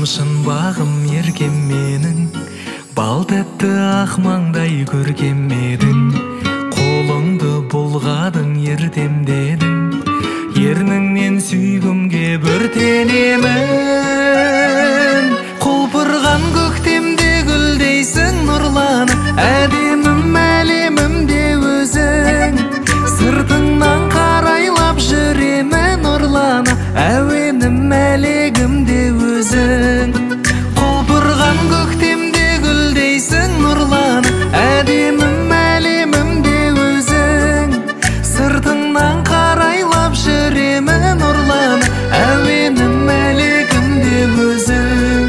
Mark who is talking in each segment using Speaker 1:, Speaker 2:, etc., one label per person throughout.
Speaker 1: шын бағым еркем менің, бал тәтті ақ маңдай көркем едің. Қолыңды бұлғадың ертемдедің, ерніңнен сүйгімге бүртенемін. Құлпырған көктемде гүлдейсің нұрланып, әдемім әлемімде өзің. Сыртыңнан қарайлап жүремін нұрланып, әуенім әлегімде өзің. Құлпырған көктемде гүлдейсің нұрланып, әдемім әлемімде өзің. Сыртыңнан қарайлап жүремін нұрланып, әуенім әлегімде өзің.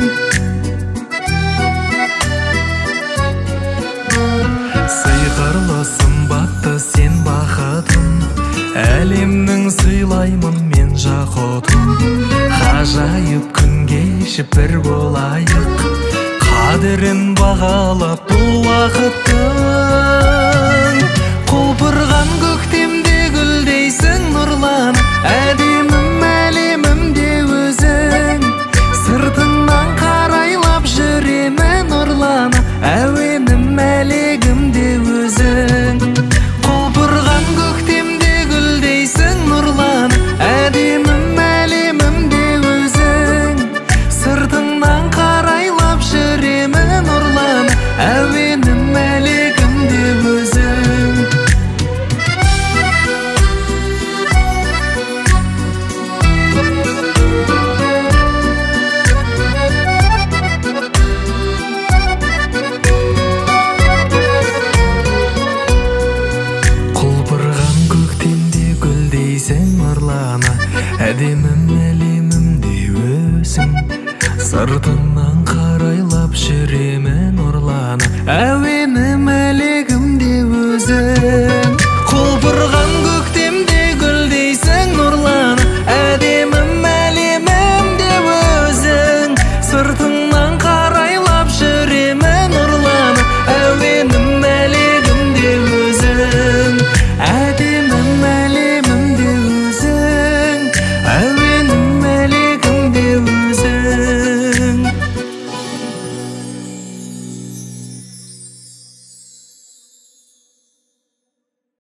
Speaker 1: Сиқырлы сымбатты сен бақытым, әлемнің сыйлаймын мен жақұтым. Ғажайып күн кешіп бір болайық, қадірін бағалап бұл уақыттың. Құлпырған көктемде гүлдейсің нұрланып, әдемім әлемімде өзің. Сыртыңнан қарайлап жүремін нұрланып, әуенім әлегімде өзің. Құлпырған көктемде гүлдейсің нұрланып, әдемім әлемімде өзің. Сыртыңнан қарайлап жүремін нұрланып, әуенім әлегімде өзің. Құлпырған көктемде гүлдейсің нұрланып, әдемім әлемімде өзің. Сыртыңнан қарайлап жүремін нұрланып, әуенім әлегімде өзің.